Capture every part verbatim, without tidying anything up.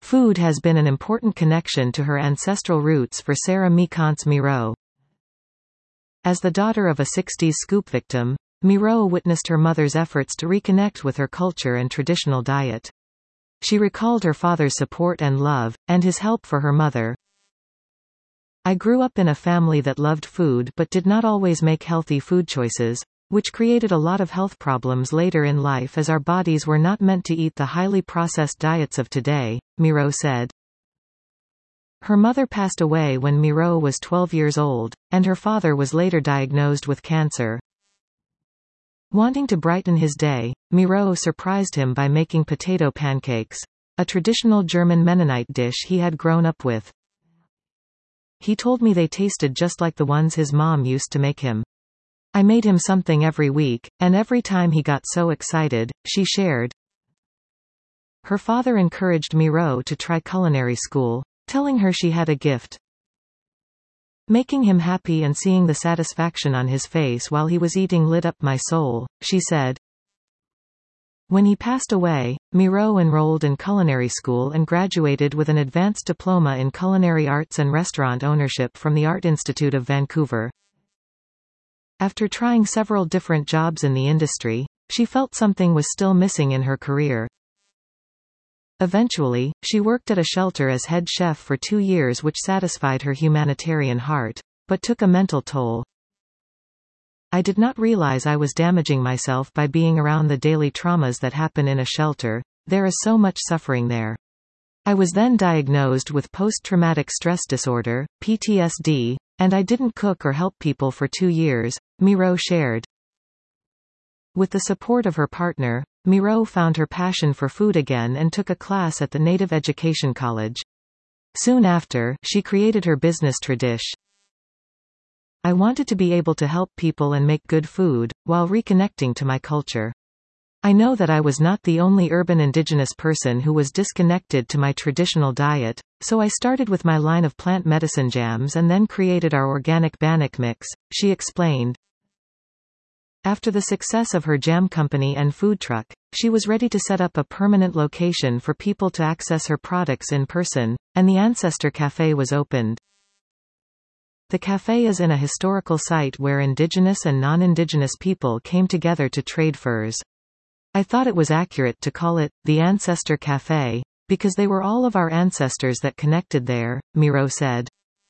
Food has been an important connection to her ancestral roots for Sarah Mikantz-Miro. As the daughter of a sixties scoop victim, Miro witnessed her mother's efforts to reconnect with her culture and traditional diet. She recalled her father's support and love, and his help for her mother. I grew up in a family that loved food but did not always make healthy food choices, which created a lot of health problems later in life as our bodies were not meant to eat the highly processed diets of today, Miro said. Her mother passed away when Miro was twelve years old, and her father was later diagnosed with cancer. Wanting to brighten his day, Miro surprised him by making potato pancakes, a traditional German Mennonite dish he had grown up with. He told me they tasted just like the ones his mom used to make him. I made him something every week, and every time he got so excited, she shared. Her father encouraged Miro to try culinary school, telling her she had a gift. Making him happy and seeing the satisfaction on his face while he was eating lit up my soul, she said. When he passed away, Miro enrolled in culinary school and graduated with an advanced diploma in culinary arts and restaurant ownership from the Art Institute of Vancouver. After trying several different jobs in the industry, she felt something was still missing in her career. Eventually, she worked at a shelter as head chef for two years, which satisfied her humanitarian heart, but took a mental toll. I did not realize I was damaging myself by being around the daily traumas that happen in a shelter. There is so much suffering there. I was then diagnosed with post-traumatic stress disorder, P T S D, and I didn't cook or help people for two years, Miro shared. With the support of her partner, Miro found her passion for food again and took a class at the Native Education College. Soon after, she created her business Tradish. I wanted to be able to help people and make good food, while reconnecting to my culture. I know that I was not the only urban indigenous person who was disconnected to my traditional diet, so I started with my line of plant medicine jams and then created our organic bannock mix, she explained. After the success of her jam company and food truck, she was ready to set up a permanent location for people to access her products in person, and the Ancestor Cafe was opened. The cafe is in a historical site where indigenous and non-indigenous people came together to trade furs. I thought it was accurate to call it, the Ancestor Cafe, because they were all of our ancestors that connected there, Miro said.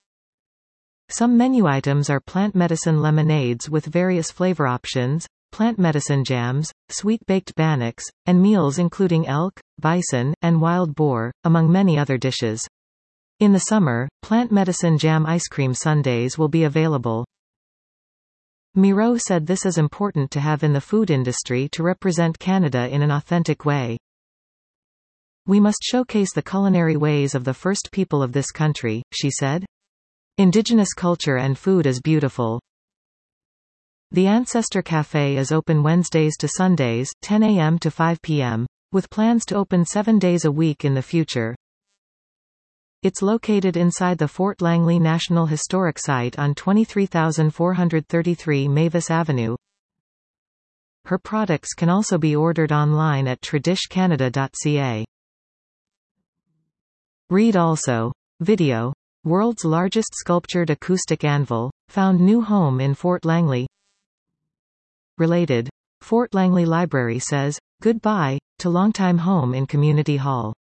Some menu items are plant medicine lemonades with various flavor options, plant medicine jams, sweet-baked bannocks, and meals including elk, bison, and wild boar, among many other dishes. In the summer, plant medicine jam ice cream sundaes will be available. Miro said this is important to have in the food industry to represent Canada in an authentic way. We must showcase the culinary ways of the first people of this country, she said. Indigenous culture and food is beautiful. The Ancestor Cafe is open Wednesdays to Sundays, ten a m to five p m, with plans to open seven days a week in the future. It's located inside the Fort Langley National Historic Site on twenty-three thousand four hundred thirty-three Mavis Avenue. Her products can also be ordered online at tradish canada dot c a. Read also. Video. World's largest sculptured acoustic anvil, found new home in Fort Langley. Related. Fort Langley Library says, goodbye, to longtime home in Community Hall.